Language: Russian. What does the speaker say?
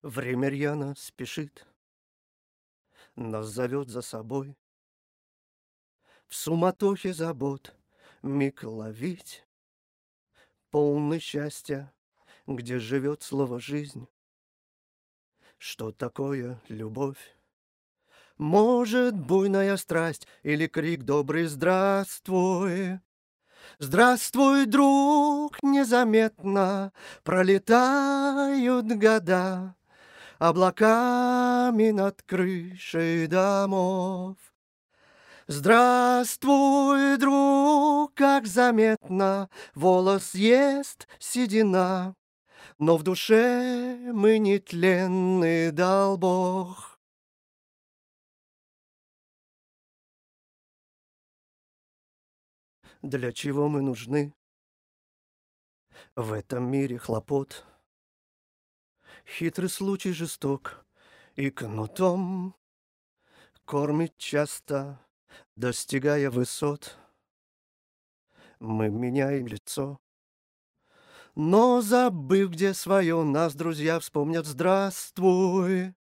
Время рьяно спешит, нас зовет за собой. В суматохе забот миг ловить, полный счастья, где живет слово «жизнь». Что такое любовь? Может, буйная страсть или крик добрый «Здравствуй!» Здравствуй, друг, незаметно пролетают года облаками над крышей домов. Здравствуй, друг, как заметно волос ест седина, но в душе мы нетленны, дал Бог. Для чего мы нужны в этом мире хлопот? Хитрый случай жесток и кнутом кормит часто, достигая высот. Мы меняем лицо, но, забыв, где свое, нас друзья вспомнят «Здравствуй!»